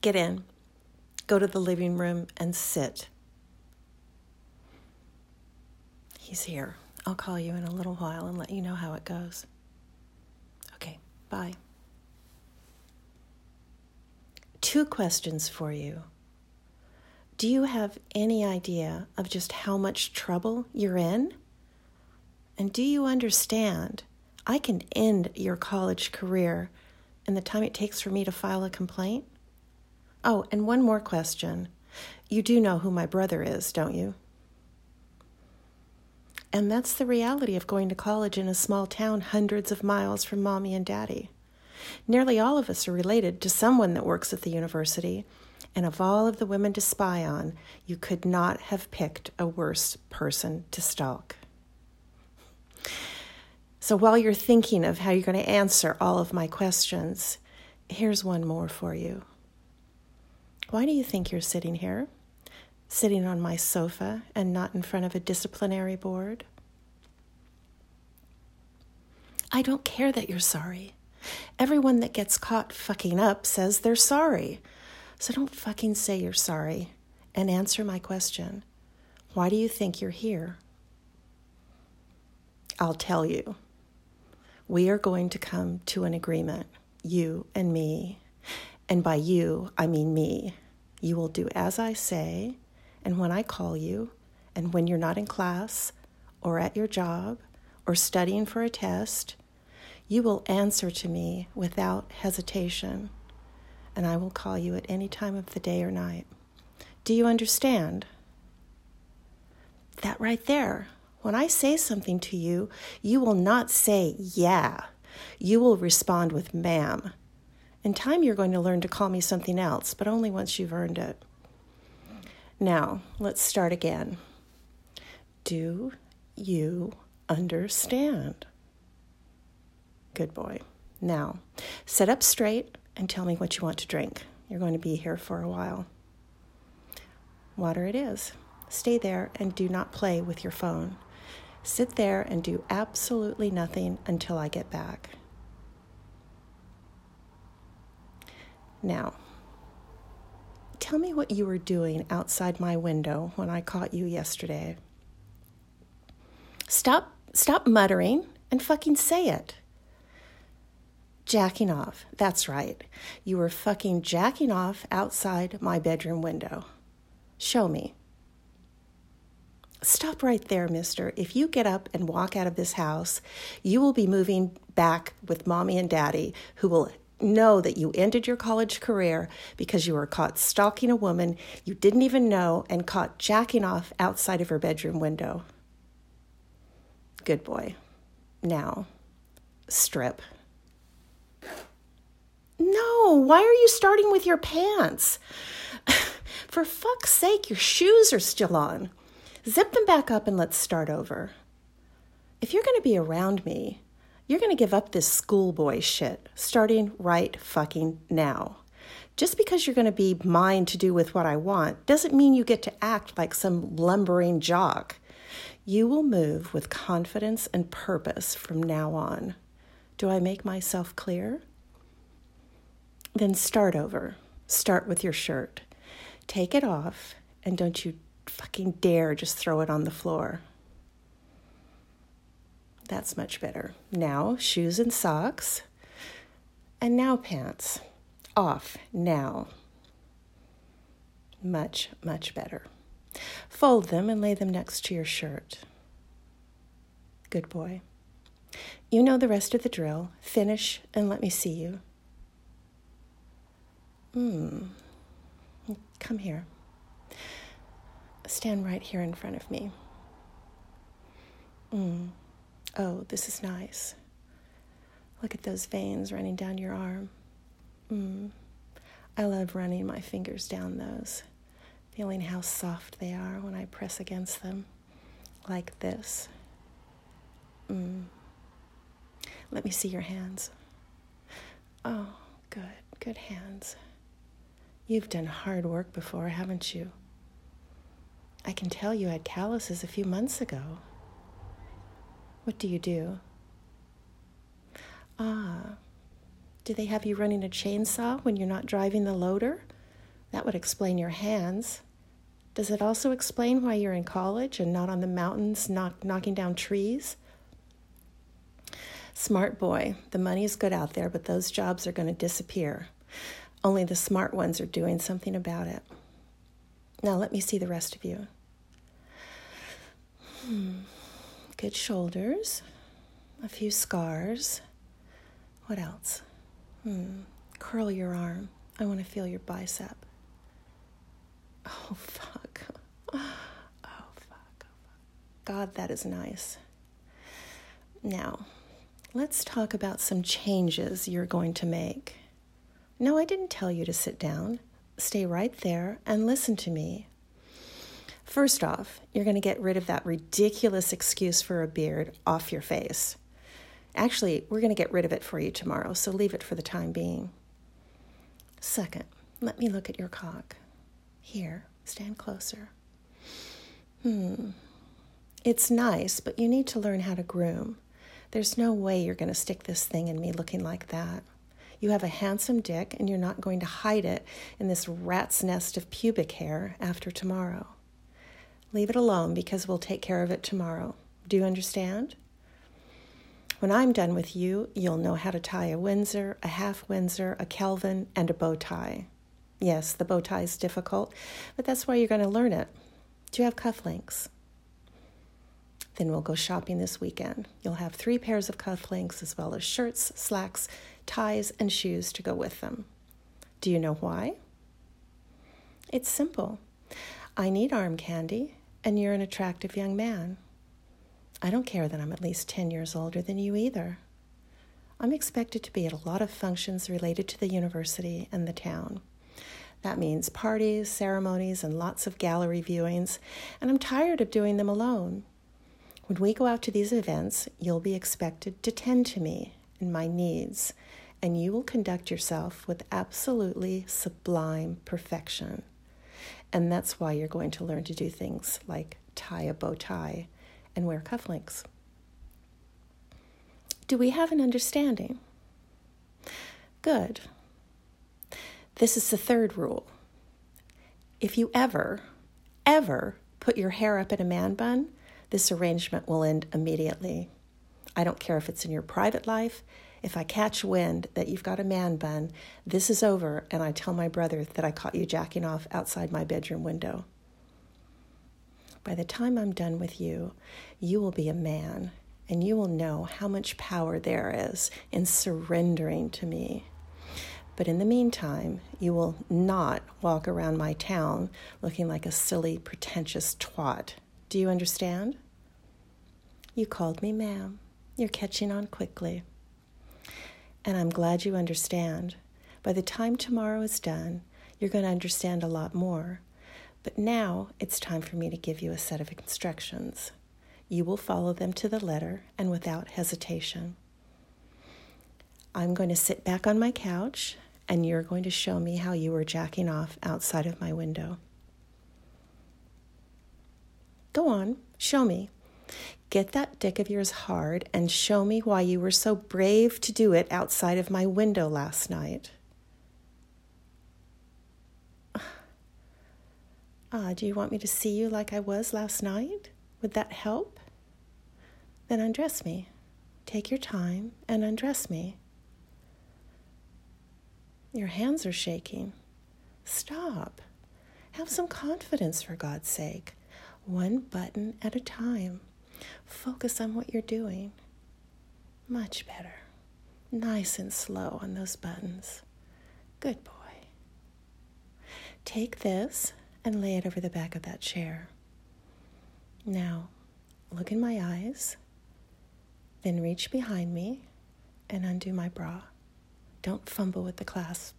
Get in. Go to the living room and sit. He's here. I'll call you in a little while and let you know how it goes. Okay, bye. 2 questions for you. Do you have any idea of just how much trouble you're in? And do you understand I can end your college career in the time it takes for me to file a complaint? Oh, and one more question. You do know who my brother is, don't you? And that's the reality of going to college in a small town hundreds of miles from Mommy and Daddy. Nearly all of us are related to someone that works at the university, and of all of the women to spy on, you could not have picked a worse person to stalk. So while you're thinking of how you're going to answer all of my questions, here's one more for you. Why do you think you're sitting here, sitting on my sofa and not in front of a disciplinary board? I don't care that you're sorry. Everyone that gets caught fucking up says they're sorry. So don't fucking say you're sorry and answer my question. Why do you think you're here? I'll tell you. We are going to come to an agreement, you and me. And by you, I mean me. You will do as I say, and when I call you, and when you're not in class, or at your job, or studying for a test, you will answer to me without hesitation, and I will call you at any time of the day or night. Do you understand? That right there. When I say something to you, you will not say, yeah. You will respond with, ma'am. In time, you're going to learn to call me something else, but only once you've earned it. Now, let's start again. Do you understand? Good boy. Now, sit up straight and tell me what you want to drink. You're going to be here for a while. Water it is. Stay there and do not play with your phone. Sit there and do absolutely nothing until I get back. Now, tell me what you were doing outside my window when I caught you yesterday. Stop muttering and fucking say it. Jacking off. That's right. You were fucking jacking off outside my bedroom window. Show me. Stop right there, mister. If you get up and walk out of this house, you will be moving back with Mommy and Daddy, who will know that you ended your college career because you were caught stalking a woman you didn't even know and caught jacking off outside of her bedroom window. Good boy. Now, strip. No, why are you starting with your pants? For fuck's sake, your shoes are still on. Zip them back up and let's start over. If you're going to be around me, you're going to give up this schoolboy shit, starting right fucking now. Just because you're going to be mine to do with what I want doesn't mean you get to act like some lumbering jock. You will move with confidence and purpose from now on. Do I make myself clear? Then start over. Start with your shirt. Take it off, and don't you fucking dare just throw it on the floor. That's much better. Now, shoes and socks. And now pants. Off now. Much, much better. Fold them and lay them next to your shirt. Good boy. You know the rest of the drill. Finish and let me see you. Come here. Stand right here in front of me. Oh, this is nice. Look at those veins running down your arm. I love running my fingers down those, feeling how soft they are when I press against them, like this. Let me see your hands. Oh, good hands. You've done hard work before, haven't you? I can tell you had calluses a few months ago. What do you do? Do they have you running a chainsaw when you're not driving the loader? That would explain your hands. Does it also explain why you're in college and not on the mountains knocking down trees? Smart boy, the money's good out there, but those jobs are going to disappear. Only the smart ones are doing something about it. Now let me see the rest of you. Good shoulders, a few scars. What else? Curl your arm. I want to feel your bicep. Oh, fuck. God, that is nice. Now, let's talk about some changes you're going to make. No, I didn't tell you to sit down. Stay right there and listen to me. First off, you're going to get rid of that ridiculous excuse for a beard off your face. Actually, we're going to get rid of it for you tomorrow, so leave it for the time being. Second, let me look at your cock. Here, stand closer. It's nice, but you need to learn how to groom. There's no way you're going to stick this thing in me looking like that. You have a handsome dick, and you're not going to hide it in this rat's nest of pubic hair after tomorrow. Leave it alone because we'll take care of it tomorrow. Do you understand? When I'm done with you, you'll know how to tie a Windsor, a half Windsor, a Kelvin, and a bow tie. Yes, the bow tie is difficult, but that's why you're going to learn it. Do you have cufflinks? Then we'll go shopping this weekend. You'll have 3 pairs of cufflinks as well as shirts, slacks, ties, and shoes to go with them. Do you know why? It's simple. I need arm candy, and you're an attractive young man. I don't care that I'm at least 10 years older than you either. I'm expected to be at a lot of functions related to the university and the town. That means parties, ceremonies, and lots of gallery viewings, and I'm tired of doing them alone. When we go out to these events, you'll be expected to tend to me and my needs, and you will conduct yourself with absolutely sublime perfection. And that's why you're going to learn to do things like tie a bow tie and wear cufflinks. Do we have an understanding? Good. This is the third rule. If you ever put your hair up in a man bun, this arrangement will end immediately. I don't care if it's in your private life. If I catch wind that you've got a man bun, this is over, and I tell my brother that I caught you jacking off outside my bedroom window. By the time I'm done with you, you will be a man, and you will know how much power there is in surrendering to me. But in the meantime, you will not walk around my town looking like a silly, pretentious twat. Do you understand? You called me ma'am. You're catching on quickly. And I'm glad you understand. By the time tomorrow is done, you're going to understand a lot more. But now it's time for me to give you a set of instructions. You will follow them to the letter and without hesitation. I'm going to sit back on my couch, and you're going to show me how you were jacking off outside of my window. Go on, show me. Get that dick of yours hard and show me why you were so brave to do it outside of my window last night. Do you want me to see you like I was last night? Would that help? Then undress me. Take your time and undress me. Your hands are shaking. Stop. Have some confidence, for God's sake. One button at a time. Focus on what you're doing. Much better. Nice and slow on those buttons. Good boy. Take this and lay it over the back of that chair. Now, look in my eyes. Then reach behind me and undo my bra. Don't fumble with the clasp.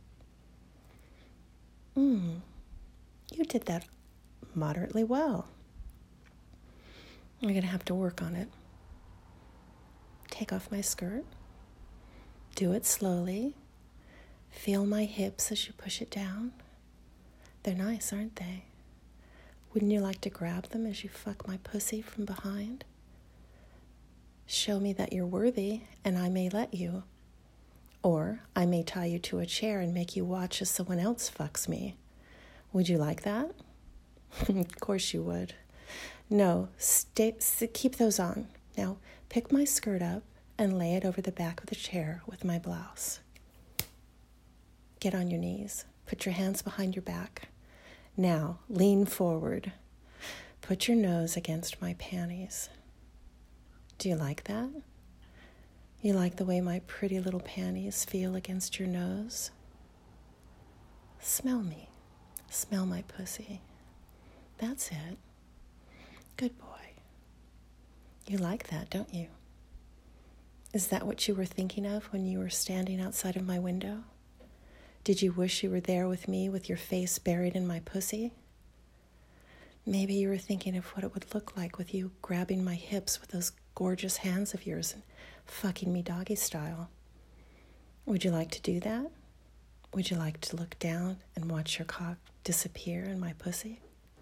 You did that moderately well. I'm going to have to work on it. Take off my skirt. Do it slowly. Feel my hips as you push it down. They're nice, aren't they? Wouldn't you like to grab them as you fuck my pussy from behind? Show me that you're worthy, and I may let you. Or I may tie you to a chair and make you watch as someone else fucks me. Would you like that? Of course you would. No, keep those on. Now, pick my skirt up and lay it over the back of the chair with my blouse. Get on your knees. Put your hands behind your back. Now, lean forward. Put your nose against my panties. Do you like that? You like the way my pretty little panties feel against your nose? Smell me. Smell my pussy. That's it. Good boy. You like that, don't you? Is that what you were thinking of when you were standing outside of my window? Did you wish you were there with me with your face buried in my pussy? Maybe you were thinking of what it would look like with you grabbing my hips with those gorgeous hands of yours and fucking me doggy style. Would you like to do that? Would you like to look down and watch your cock disappear in my pussy?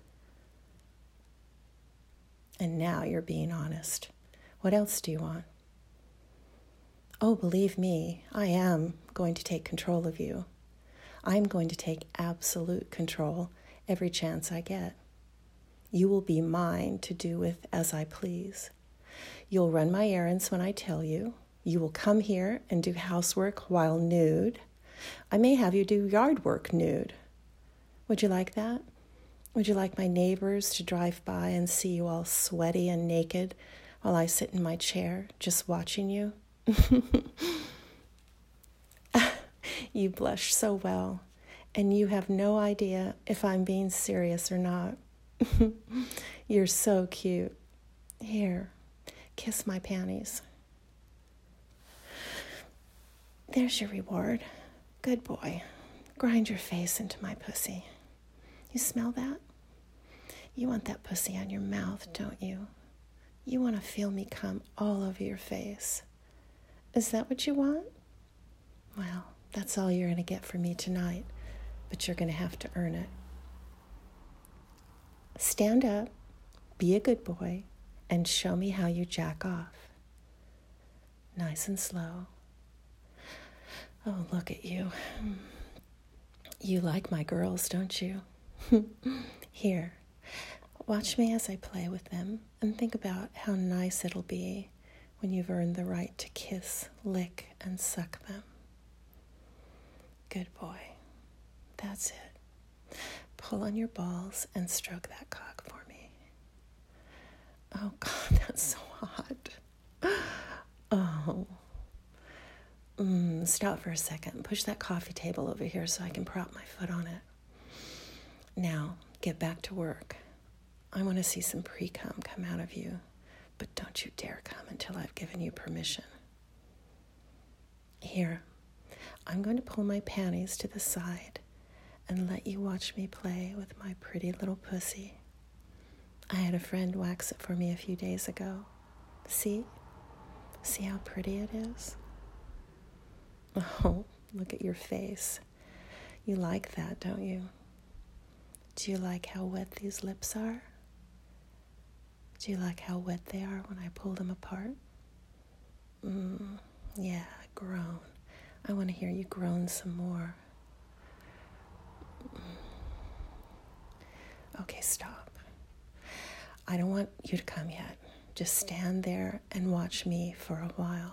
And now you're being honest. What else do you want? Oh, believe me, I am going to take control of you. I'm going to take absolute control every chance I get. You will be mine to do with as I please. You'll run my errands when I tell you. You will come here and do housework while nude. I may have you do yard work nude. Would you like that? Would you like my neighbors to drive by and see you all sweaty and naked while I sit in my chair just watching you? You blush so well, and you have no idea if I'm being serious or not. You're so cute. Here, kiss my panties. There's your reward. Good boy. Grind your face into my pussy. You smell that? You want that pussy on your mouth, don't you? You want to feel me come all over your face. Is that what you want? Well, that's all you're going to get from me tonight, but you're going to have to earn it. Stand up, be a good boy, and show me how you jack off. Nice and slow. Oh, look at you. You like my girls, don't you? Here, watch me as I play with them and think about how nice it'll be when you've earned the right to kiss, lick, and suck them. Good boy. That's it. Pull on your balls and stroke that cock for me. Oh, God, that's so hot. Oh. Stop for a second. Push that coffee table over here so I can prop my foot on it. Now, get back to work. I want to see some pre-cum come out of you, but don't you dare come until I've given you permission. Here, I'm going to pull my panties to the side and let you watch me play with my pretty little pussy. I had a friend wax it for me a few days ago. See? See how pretty it is? Oh, look at your face. You like that, don't you? Do you like how wet these lips are? Do you like how wet they are when I pull them apart? Yeah, groan. I want to hear you groan some more. Okay, stop. I don't want you to come yet. Just stand there and watch me for a while.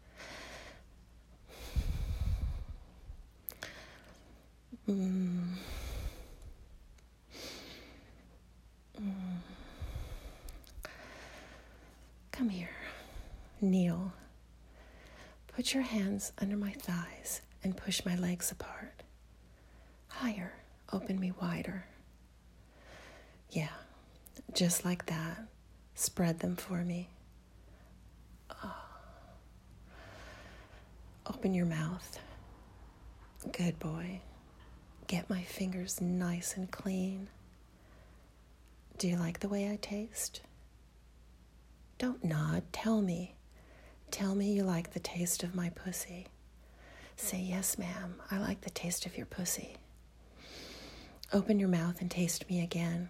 Come here. Kneel. Put your hands under my thighs and push my legs apart. Higher. Open me wider. Yeah, just like that. Spread them for me. Oh. Open your mouth. Good boy. Get my fingers nice and clean. Do you like the way I taste? Don't nod. Tell me. Tell me you like the taste of my pussy. Say, yes, ma'am, I like the taste of your pussy. Open your mouth and taste me again.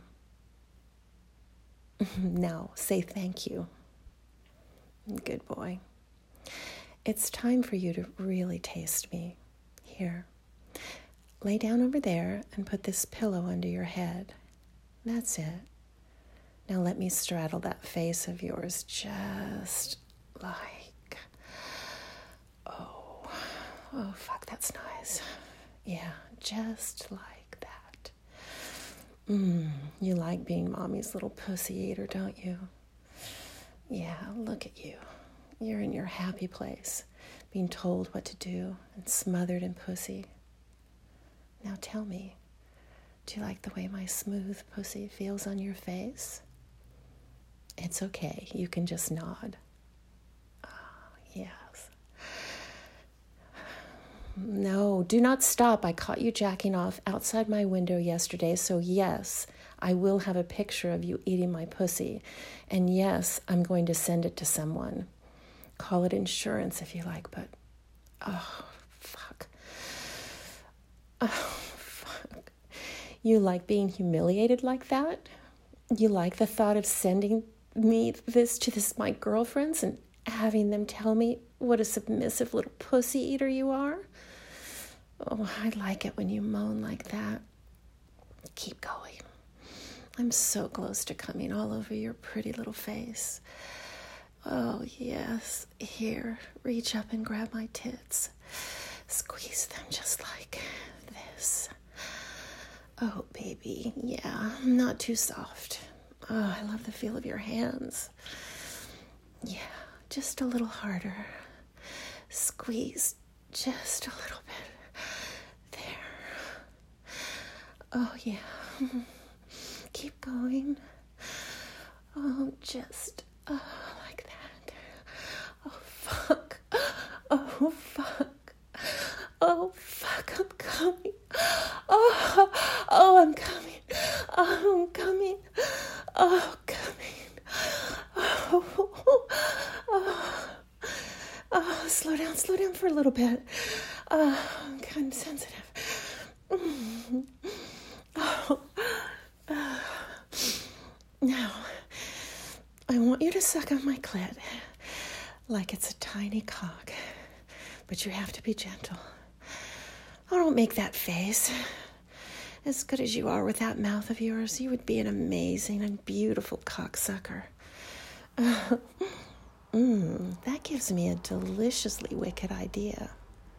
Now, say thank you. Good boy. It's time for you to really taste me. Here. Lay down over there and put this pillow under your head. That's it. Now let me straddle that face of yours just like, oh, fuck, that's nice. Yeah, just like that. You like being mommy's little pussy eater, don't you? Yeah, look at you. You're in your happy place, being told what to do and smothered in pussy. Now tell me, do you like the way my smooth pussy feels on your face? It's okay, you can just nod. Oh, yes. No, do not stop. I caught you jacking off outside my window yesterday, so yes, I will have a picture of you eating my pussy. And yes, I'm going to send it to someone. Call it insurance if you like, but oh, fuck. Oh, fuck. You like being humiliated like that? You like the thought of sending me this to my girlfriends and having them tell me what a submissive little pussy eater you are? Oh, I like it when you moan like that. Keep going. I'm so close to coming all over your pretty little face. Oh, yes. Here, reach up and grab my tits. Squeeze them just like this. Oh, baby. Yeah, not too soft. Oh, I love the feel of your hands. Yeah, just a little harder. Squeeze just a little bit. There. Oh, yeah. Keep going. Oh, just like that. Oh, fuck. Oh, fuck. Oh, fuck, I'm coming. Oh, I'm coming. Oh, I'm coming. Oh, coming. Oh, slow down for a little bit. I'm kind of sensitive. Now, I want you to suck on my clit like it's a tiny cock, but you have to be gentle. Oh, don't make that face. As good as you are with that mouth of yours, you would be an amazing and beautiful cocksucker. That gives me a deliciously wicked idea.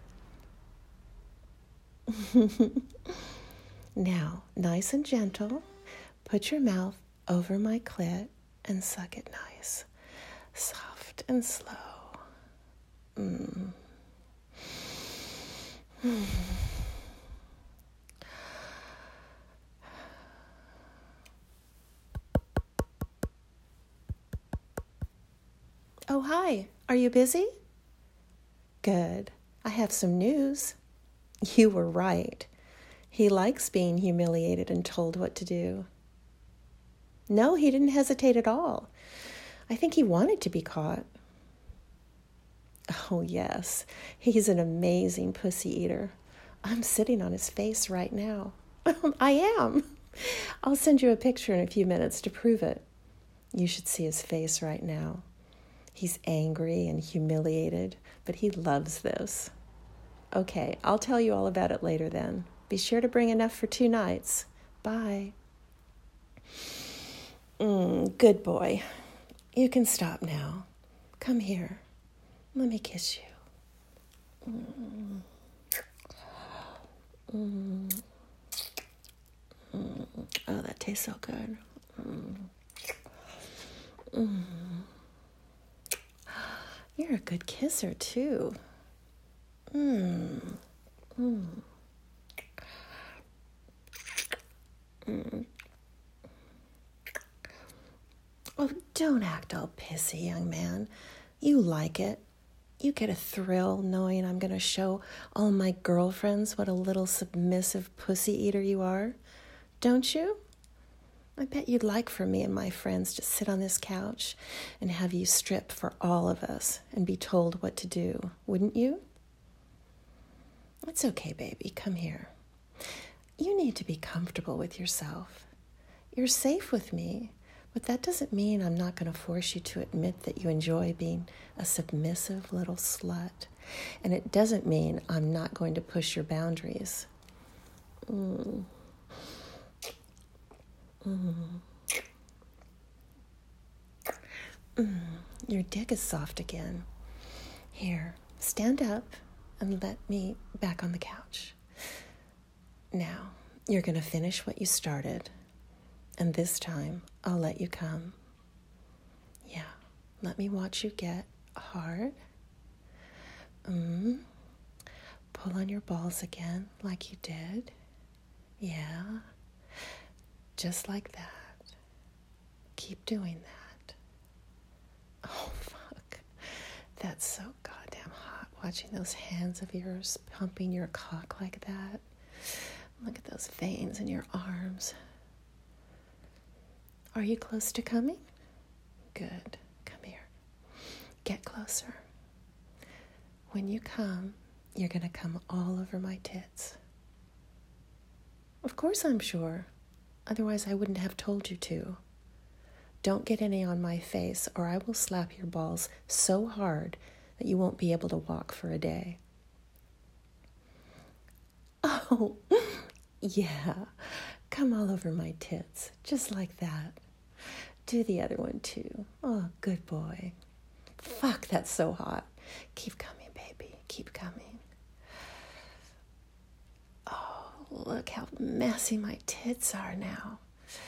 Now, nice and gentle, put your mouth over my clit and suck it nice, soft and slow. Oh, hi. Are you busy? Good. I have some news. You were right. He likes being humiliated and told what to do. No, he didn't hesitate at all. I think he wanted to be caught. Oh, yes. He's an amazing pussy eater. I'm sitting on his face right now. I am. I'll send you a picture in a few minutes to prove it. You should see his face right now. He's angry and humiliated, but he loves this. Okay, I'll tell you all about it later then. Be sure to bring enough for 2 nights. Bye. Good boy. You can stop now. Come here. Let me kiss you. Oh, that tastes so good. You're a good kisser, too. Oh, don't act all pissy, young man. You like it. You get a thrill knowing I'm going to show all my girlfriends what a little submissive pussy eater you are. Don't you? I bet you'd like for me and my friends to sit on this couch and have you strip for all of us and be told what to do, wouldn't you? It's okay, baby. Come here. You need to be comfortable with yourself. You're safe with me, but that doesn't mean I'm not going to force you to admit that you enjoy being a submissive little slut. And it doesn't mean I'm not going to push your boundaries. Mm. Mm. Mm. Your dick is soft again. Here, stand up and let me back on the couch. Now, you're going to finish what you started, and this time I'll let you come. Yeah, let me watch you get hard. Pull on your balls again like you did. Yeah, just like that. Keep doing that. Oh, fuck. That's so goddamn hot, watching those hands of yours pumping your cock like that. Look at those veins in your arms. Are you close to coming? Good. Come here. Get closer. When you come, you're going to come all over my tits. Of course I'm sure. Otherwise I wouldn't have told you to. Don't get any on my face or I will slap your balls so hard that you won't be able to walk for a day. Oh, yeah. Come all over my tits, just like that. Do the other one too. Oh, good boy. Fuck, that's so hot. Keep coming, baby. Keep coming. Oh, look how messy my tits are now.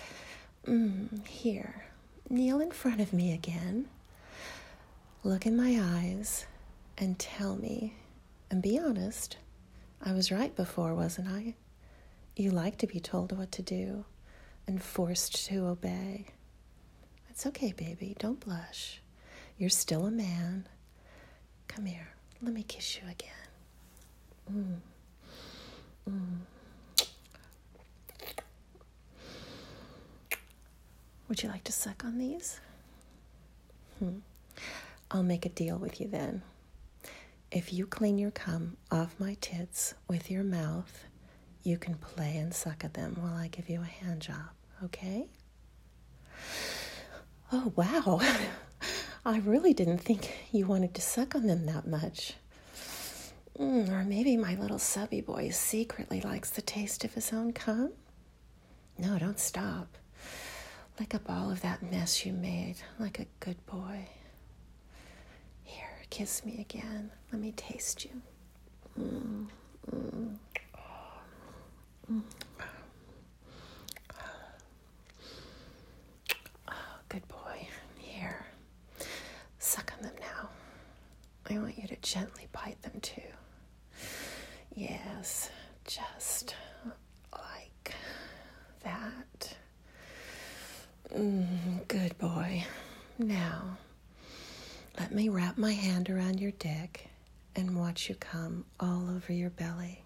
Here, kneel in front of me again. Look in my eyes and tell me, and be honest, I was right before, wasn't I? You like to be told what to do and forced to obey. It's okay, baby. Don't blush. You're still a man. Come here. Let me kiss you again. Would you like to suck on these? I'll make a deal with you then. If you clean your cum off my tits with your mouth, you can play and suck at them while I give you a hand job, okay? Oh, wow. I really didn't think you wanted to suck on them that much. Or maybe my little subby boy secretly likes the taste of his own cum? No, don't stop. Lick up all of that mess you made like a good boy. Here, kiss me again. Let me taste you. Oh, good boy. Here. Suck on them now. I want you to gently bite them too. Yes, just like that. Good boy. Now, let me wrap my hand around your dick and watch you come all over your belly.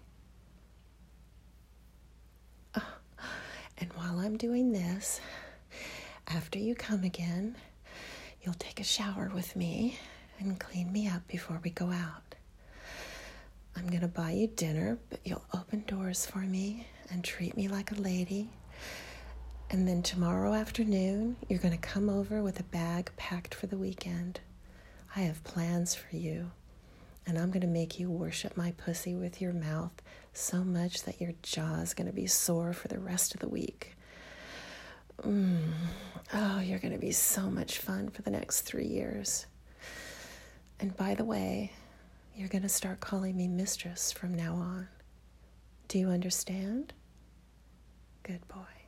And while I'm doing this, after you come again, you'll take a shower with me and clean me up before we go out. I'm going to buy you dinner, but you'll open doors for me and treat me like a lady. And then tomorrow afternoon, you're going to come over with a bag packed for the weekend. I have plans for you, and I'm going to make you worship my pussy with your mouth so much that your jaw is going to be sore for the rest of the week. Oh, you're going to be so much fun for the next 3 years. And by the way, you're going to start calling me mistress from now on. Do you understand? Good boy.